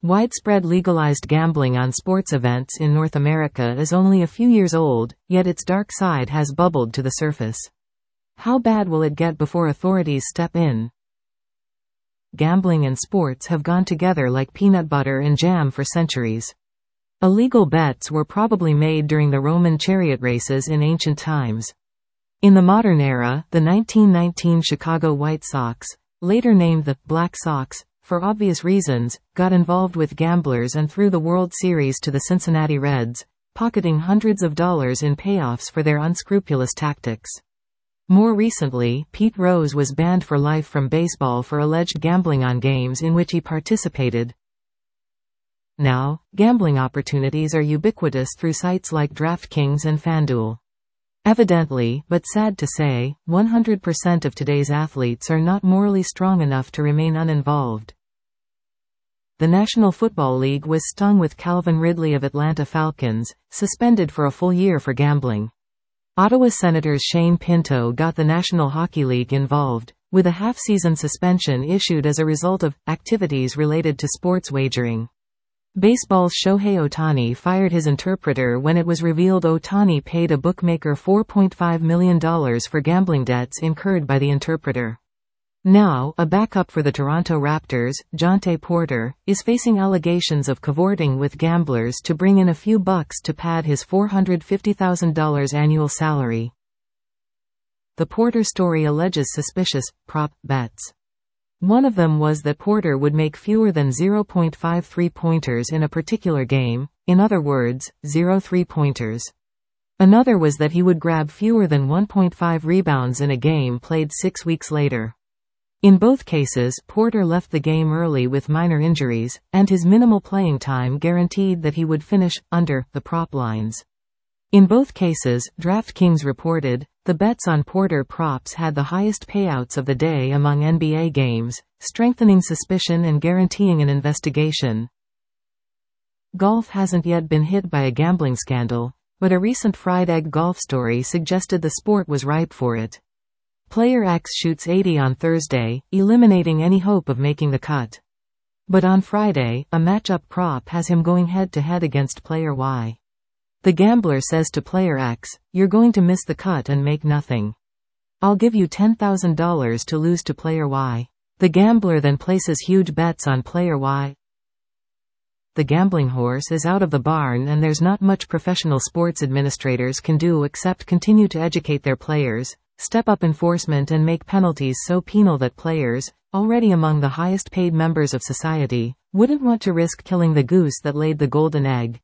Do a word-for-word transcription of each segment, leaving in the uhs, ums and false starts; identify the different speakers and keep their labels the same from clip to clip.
Speaker 1: Widespread legalized gambling on sports events in North America is only a few years old, yet its dark side has bubbled to the surface. How bad will it get before authorities step in? Gambling and sports have gone together like peanut butter and jam for centuries. Illegal bets were probably made during the Roman chariot races in ancient times. In the modern era, the nineteen nineteen Chicago White Sox, later named the Black Sox, for obvious reasons, got involved with gamblers and threw the World Series to the Cincinnati Reds, pocketing hundreds of dollars in payoffs for their unscrupulous tactics. More recently, Pete Rose was banned for life from baseball for alleged gambling on games in which he participated. Now, gambling opportunities are ubiquitous through sites like DraftKings and FanDuel. Evidently, but sad to say, one hundred percent of today's athletes are not morally strong enough to remain uninvolved. The National Football League was stung with Calvin Ridley of Atlanta Falcons, suspended for a full year for gambling. Ottawa Senators Shane Pinto got the National Hockey League involved, with a half-season suspension issued as a result of activities related to sports wagering. Baseball's Shohei Ohtani fired his interpreter when it was revealed Ohtani paid a bookmaker four point five million dollars for gambling debts incurred by the interpreter. Now, a backup for the Toronto Raptors, Jontay Porter, is facing allegations of cavorting with gamblers to bring in a few bucks to pad his four hundred fifty thousand dollars annual salary. The Porter story alleges suspicious prop bets. One of them was that Porter would make fewer than zero point five three-pointers in a particular game, in other words, zero three-pointers. Another was that he would grab fewer than one point five rebounds in a game played six weeks later. In both cases, Porter left the game early with minor injuries, and his minimal playing time guaranteed that he would finish under the prop lines. In both cases, DraftKings reported, the bets on Porter props had the highest payouts of the day among N B A games, strengthening suspicion and guaranteeing an investigation. Golf hasn't yet been hit by a gambling scandal, but a recent fried egg golf story suggested the sport was ripe for it. Player X shoots eighty on Thursday, eliminating any hope of making the cut. But on Friday, a matchup prop has him going head-to-head against Player Y. The gambler says to Player X, "You're going to miss the cut and make nothing. I'll give you ten thousand dollars to lose to Player Y." The gambler then places huge bets on Player Y. The gambling horse is out of the barn and there's not much professional sports administrators can do except continue to educate their players, step up enforcement and make penalties so penal that players, already among the highest paid members of society, wouldn't want to risk killing the goose that laid the golden egg.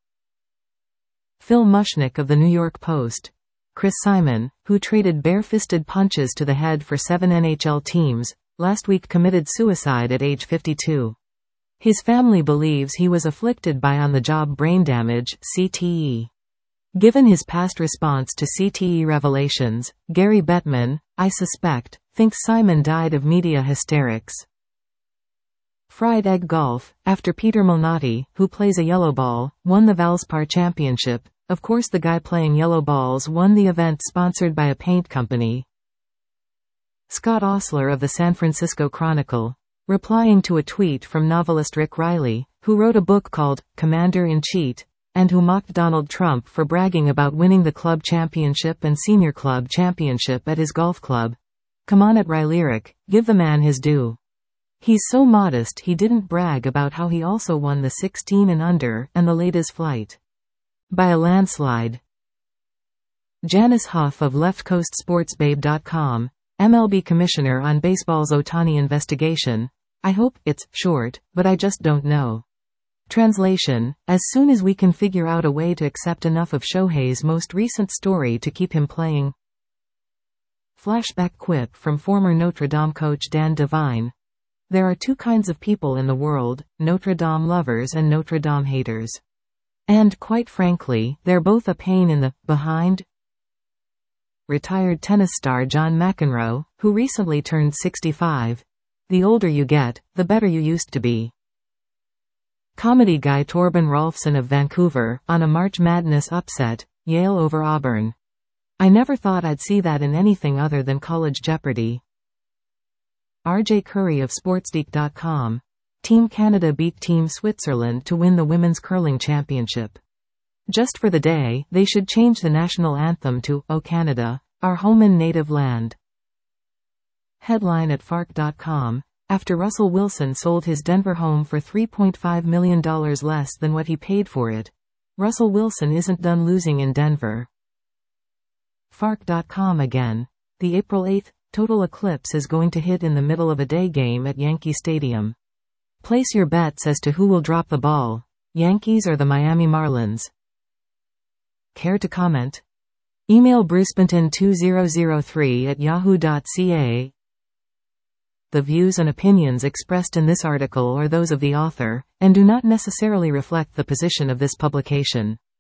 Speaker 1: Phil Mushnick of the New York Post. Chris Simon, who traded bare-fisted punches to the head for seven N H L teams, last week committed suicide at age fifty-two. His family believes he was afflicted by on-the-job brain damage, C T E. Given his past response to C T E revelations, Gary Bettman, I suspect, thinks Simon died of media hysterics. Fried egg golf, after Peter Malnati, who plays a yellow ball, won the Valspar Championship. Of course the guy playing yellow balls won the event sponsored by a paint company. Scott Osler of the San Francisco Chronicle, replying to a tweet from novelist Rick Riley, who wrote a book called Commander-in-Chief, and who mocked Donald Trump for bragging about winning the club championship and senior club championship at his golf club. Come on at Rylyric, give the man his due. He's so modest he didn't brag about how he also won the sixteen and under and the Ladies Flight. By a landslide. Janice Huff of left coast sports babe dot com, M L B commissioner on baseball's Ohtani investigation. I hope it's short, but I just don't know. Translation: as soon as we can figure out a way to accept enough of Shohei's most recent story to keep him playing. Flashback quip from former Notre Dame coach Dan Devine. There are two kinds of people in the world, Notre Dame lovers and Notre Dame haters. And, quite frankly, they're both a pain in the behind. Retired tennis star John McEnroe, who recently turned sixty-five. The older you get, the better you used to be. Comedy guy Torben Rolfsen of Vancouver, on a March Madness upset, Yale over Auburn. I never thought I'd see that in anything other than College Jeopardy. R J Curry of Sportsgeek dot com. Team Canada beat Team Switzerland to win the Women's Curling Championship. Just for the day, they should change the national anthem to, O Canada, Our Home and Native Land. Headline at Fark dot com. After Russell Wilson sold his Denver home for three point five million dollars less than what he paid for it, Russell Wilson isn't done losing in Denver. Fark dot com again. The April eighth total eclipse is going to hit in the middle of a day game at Yankee Stadium. Place your bets as to who will drop the ball, Yankees or the Miami Marlins. Care to comment? Email brucebenton two thousand three at yahoo dot c a. The views and opinions expressed in this article are those of the author, and do not necessarily reflect the position of this publication.